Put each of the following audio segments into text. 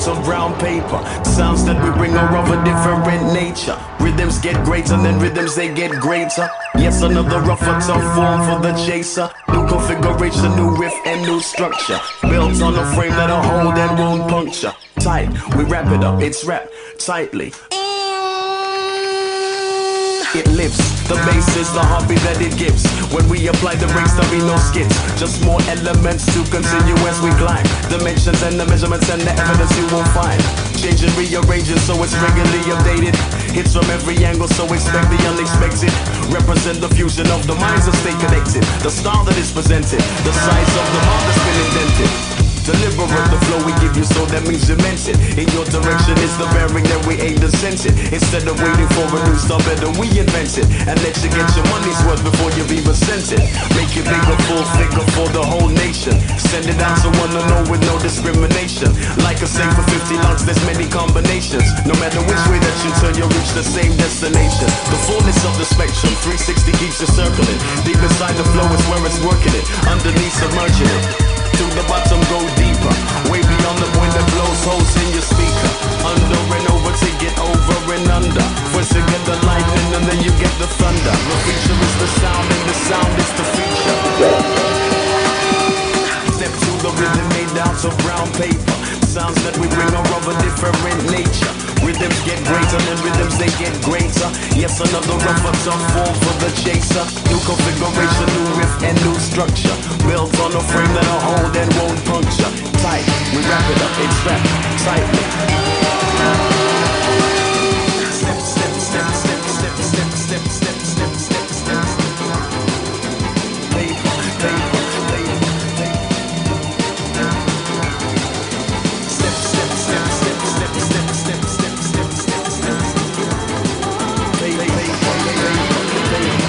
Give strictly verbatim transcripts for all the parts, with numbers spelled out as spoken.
out of brown paper. Sounds that we bring are of a different nature. Rhythms get greater and then rhythms they get greater. Yes, another rougher, tough form for the chaser. New configuration, new riff and new structure. Built on a frame that'll hold and won't puncture. Tight, we wrap it up, it's wrapped tightly. It lives, the bass is the hobby that it gives. When we apply the brakes, there'll be no skids. Just more elements to continue as we climb. Dimensions and the measurements and the evidence you will find. Changing, rearranging so it's regularly updated. Hits from every angle, so expect the unexpected. Represent the fusion of the minds that stay connected. The style that is presented, the size of the heart that's been invented. Deliberate the flow we give you, so that means you meant it. In your direction is the bearing that we aim to sense it. Instead of waiting for a new star, better we invent it. And let you get your money's worth before you've even sent it. Make it bigger, full, thicker for the whole nation. Send it out to one to know with no discrimination. Like I say, for fifty lungs, there's many combinations. No matter which way that you turn, you'll reach the same destination. The fullness of the spectrum, three sixty keeps you circling. Deep inside the flow is where it's working it. Underneath, submerging it. To the bottom, go deeper. Way beyond the point that blows holes in your speaker. Under and over to get over and under. First you get the lightning and then you get the thunder. The feature is the sound and the sound is the feature. Step to the rhythm made out of brown paper. Sounds that we bring are of a different nature. Rhythms get greater and rhythms they get greater. Yes, another rougher, tough form for the chaser. New configuration, new riff and new structure. Built on a frame that'll hold and won't puncture. Tight, we wrap it up, it's wrapped tightly. Step, step, step, step, step, step, step, step, step, step, step. Paper, paper, paper, paper. Step, step, step, step, step, step, step, step, step, step, step. Paper, paper, paper, paper.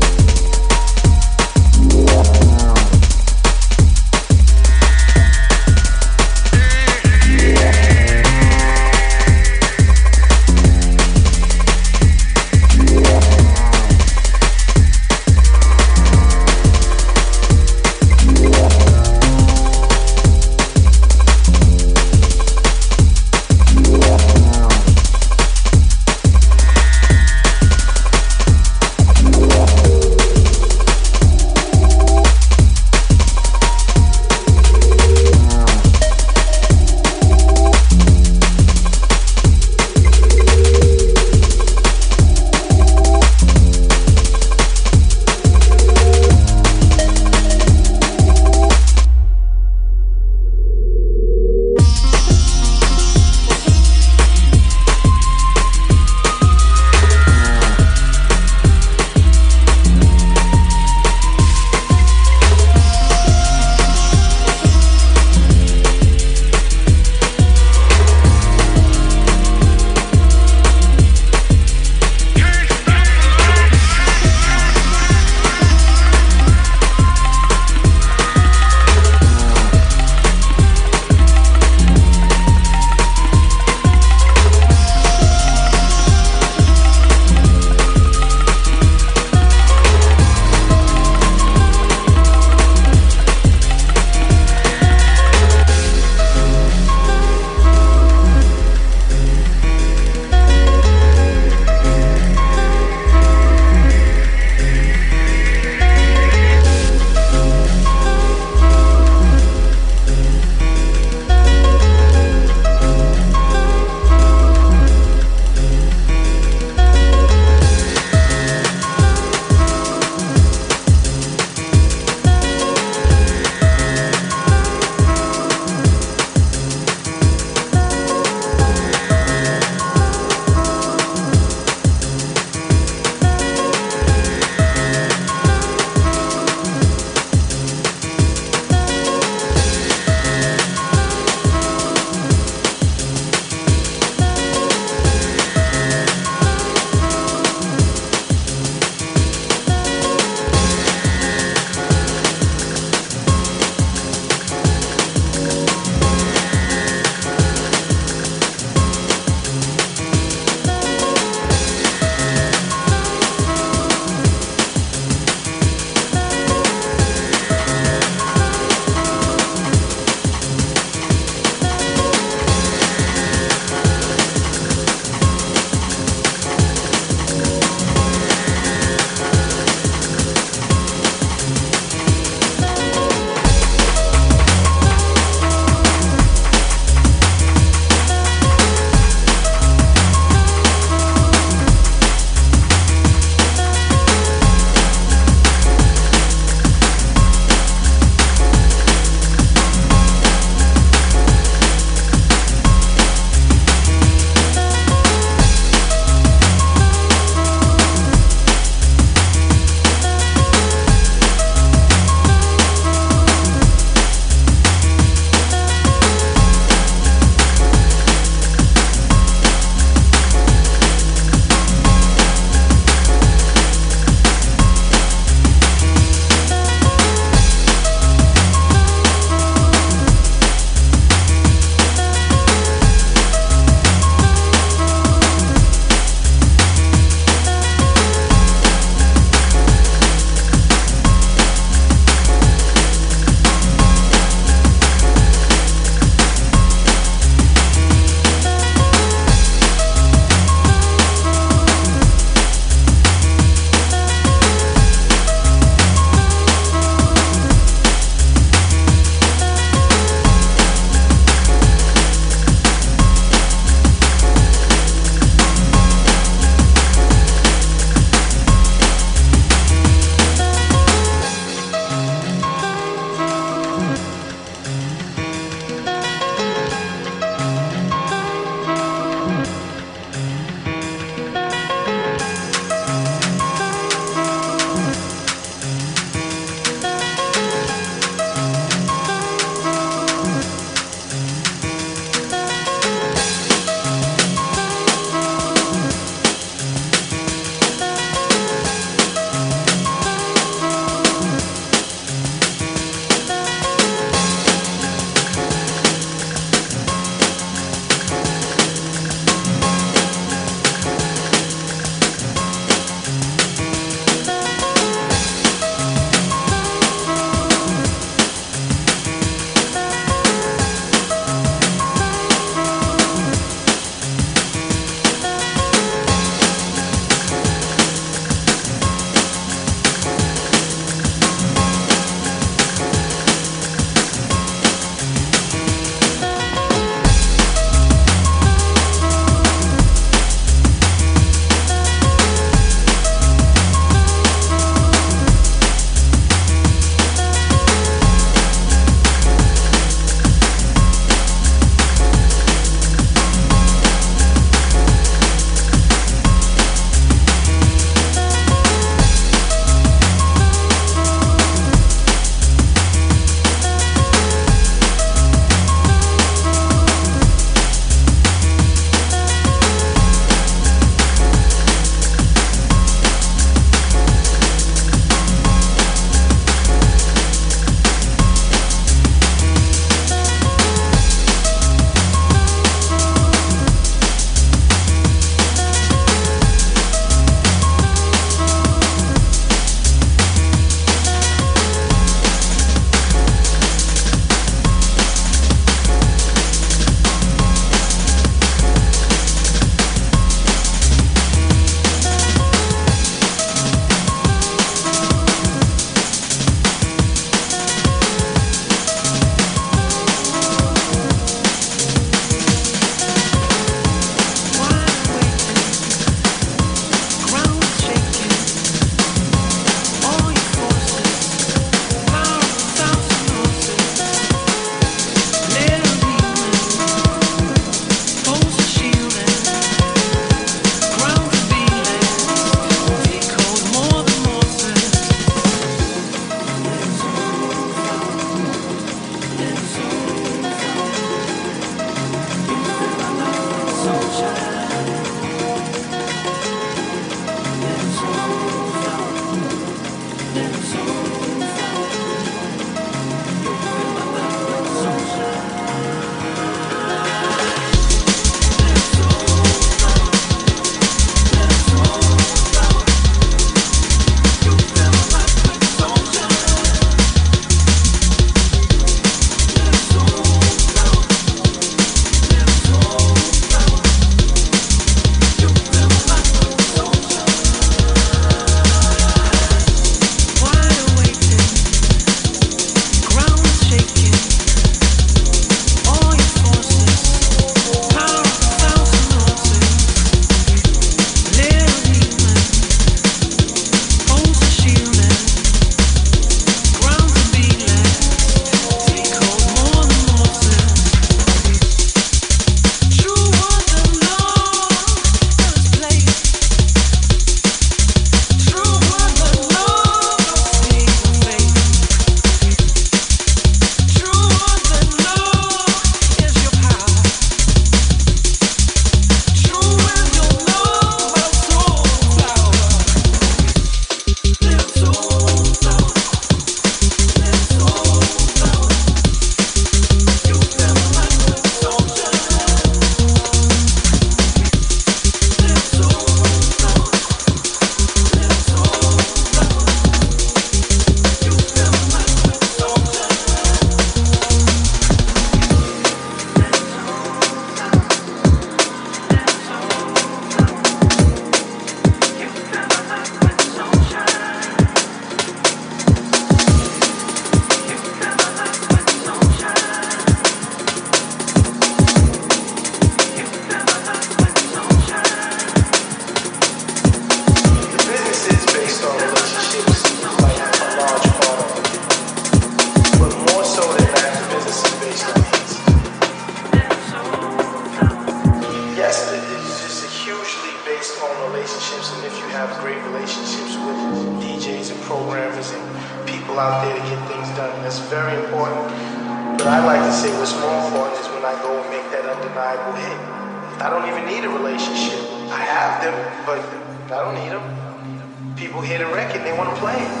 relationships with D Js and programmers and people out there to get things done. That's very important. But I like to say what's more important is when I go and make that undeniable hit. I don't even need a relationship. I have them, but I don't need them. People hear the record, they want to play it.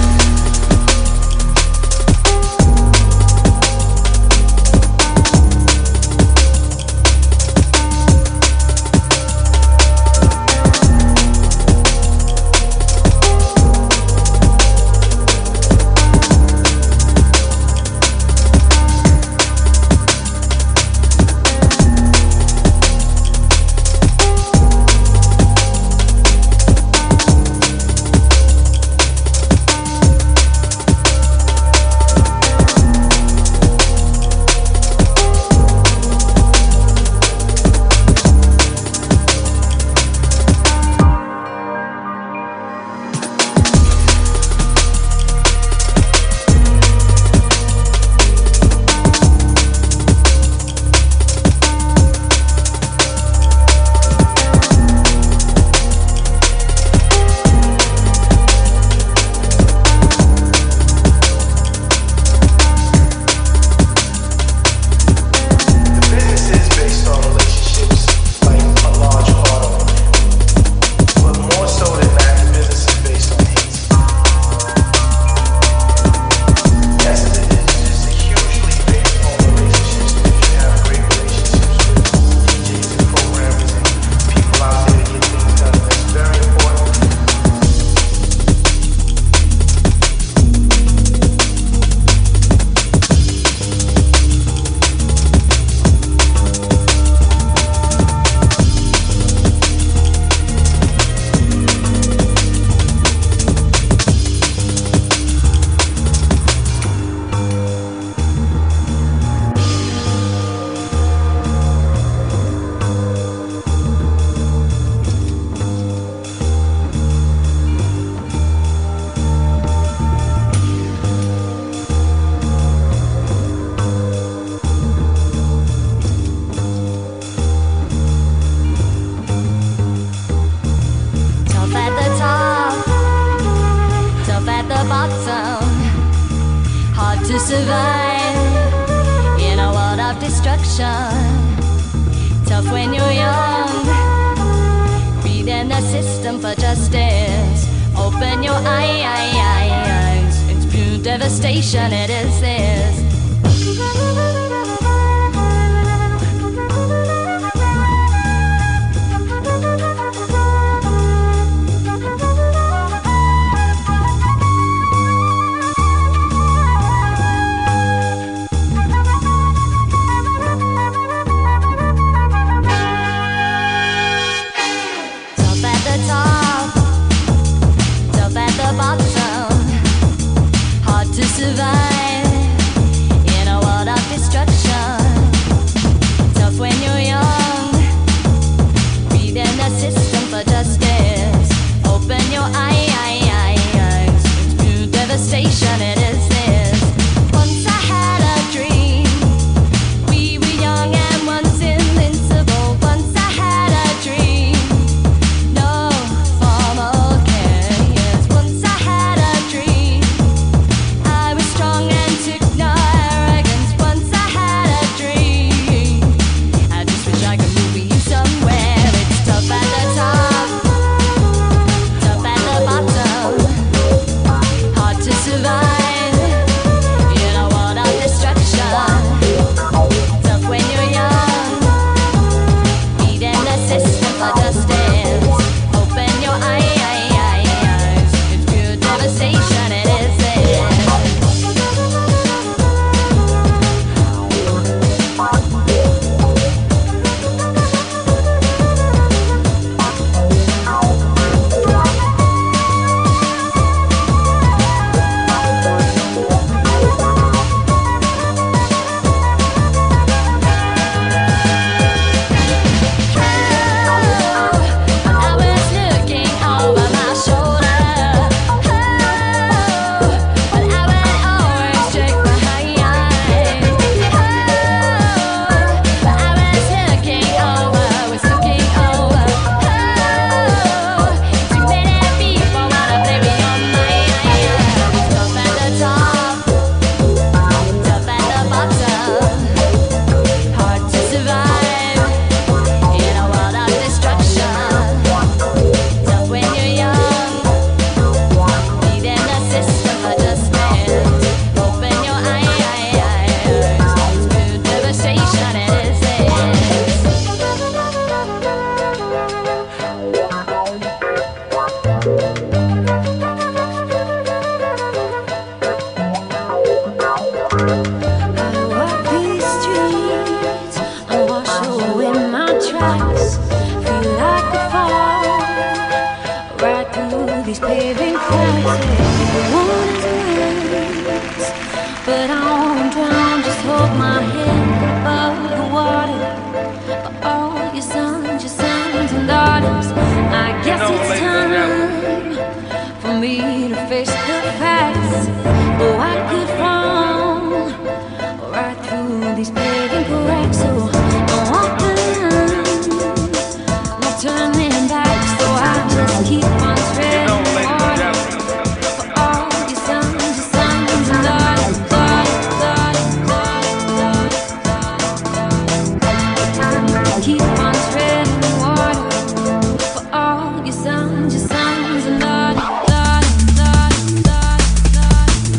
To survive in a world of destruction. Tough when you're young, reading the system for justice. Open your eyes, it's pure devastation, it is this. To survive in a world of destruction. Tough when you're young, reading the system for justice. Open your eyes, it's pure devastation, it is this. Once I had a dream, we were young and once invincible. Once I had a dream, no formal cares. Once I had a dream, strong and took no arrogance. Once I had a dream, I just wish I could move you somewhere. It's tough at the top, tough at the bottom, hard to survive. cracks. Water's words, but I won't drown. Just hold my head above the water. For all your sons, your sons and daughters. I guess it's time for me to face the facts. Oh, I could fall right through these pagan cracks. So don't walk the line, no turning back. So I just keep on treading water for all your sons, your sons and daughters, daughters, daughters, daughters, daughters. Keep on treading water for all your sons, your sons and daughters, daughters, daughters, daughters, daughters.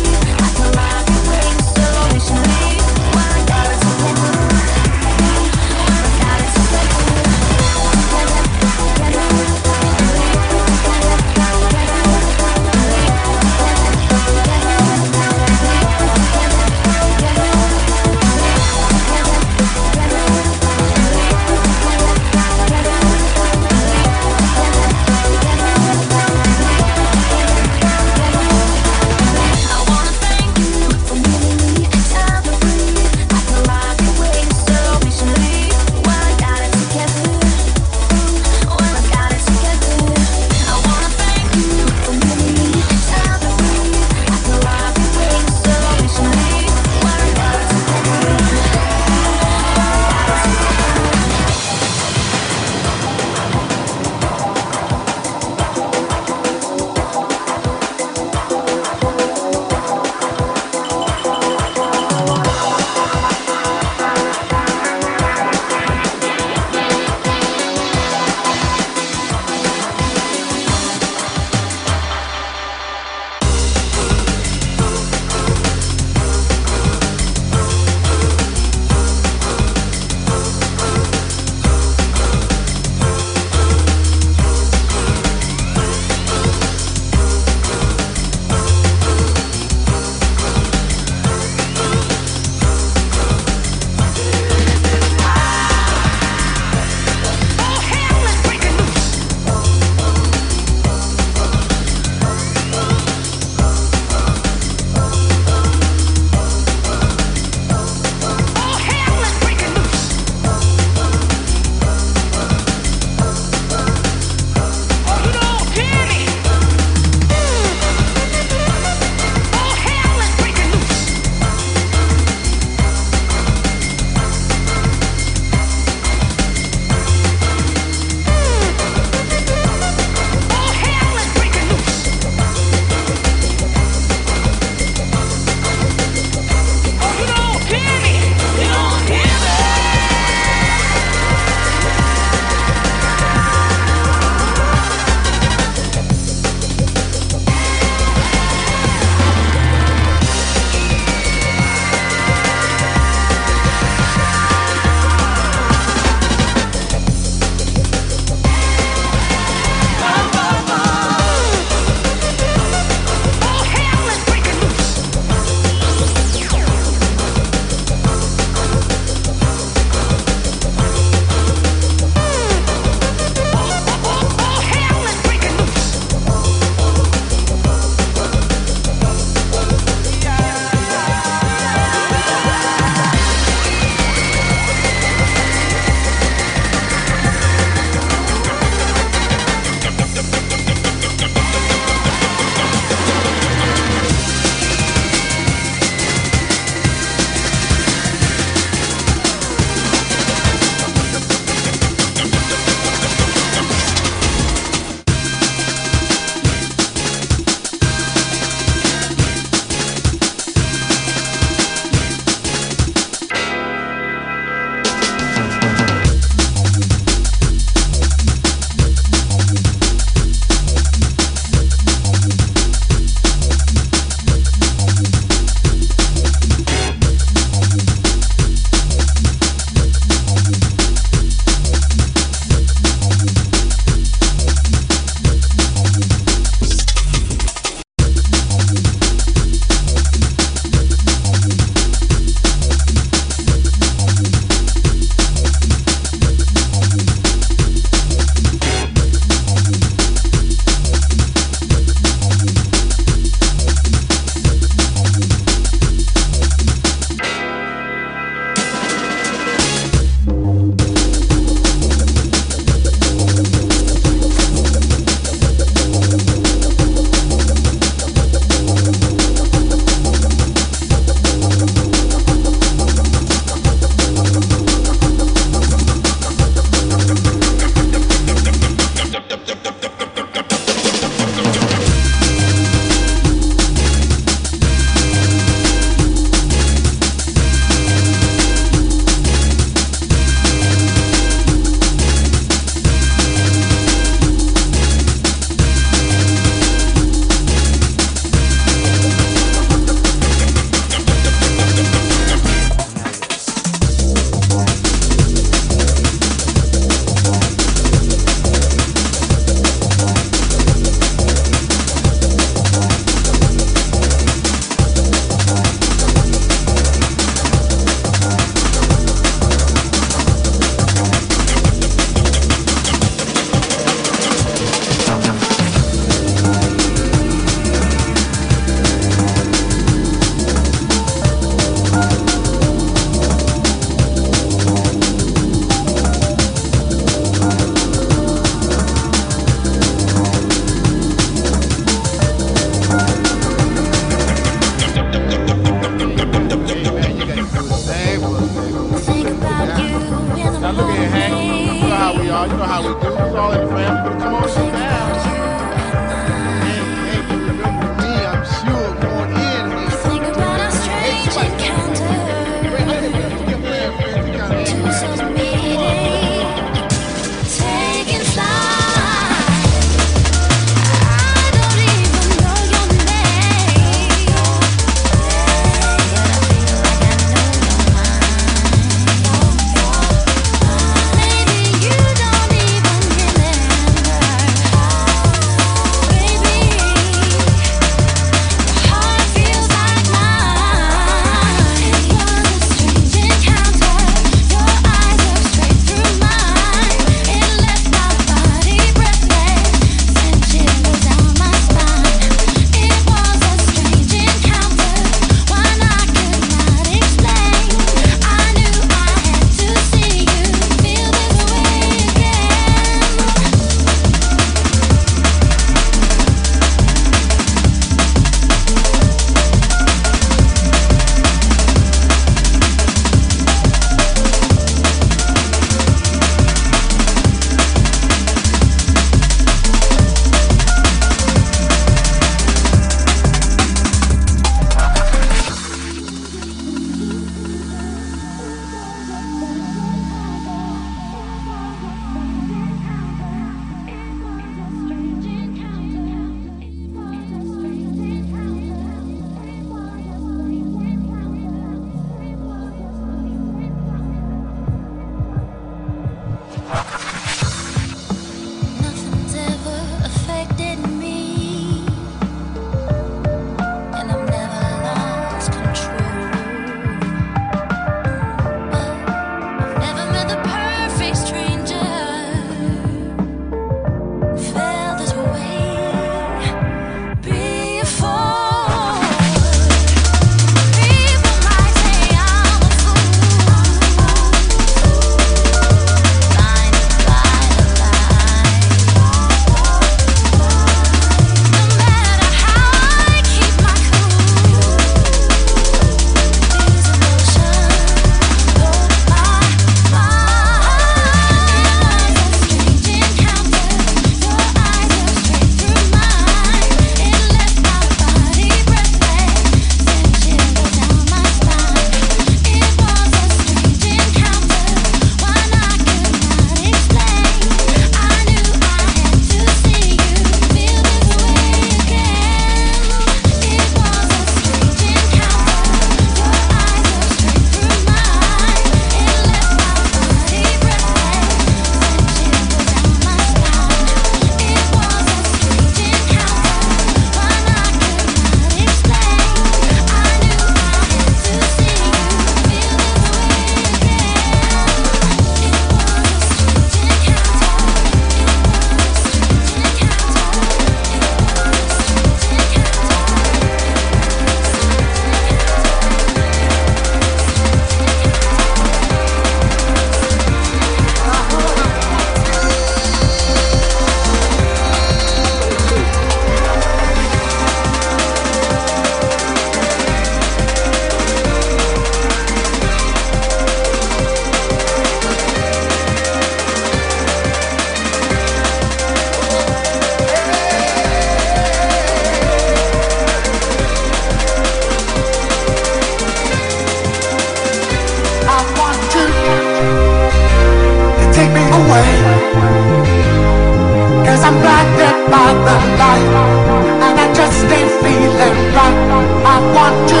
by the light, and I just ain't feeling right. I want you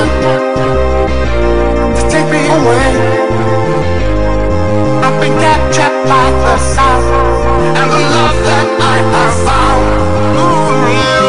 to take me away. I've been captured by the sound and the love that I have found. Ooh, yeah.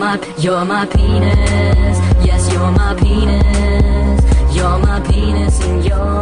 my, you're my penis. Yes, you're my penis. You're my penis and you're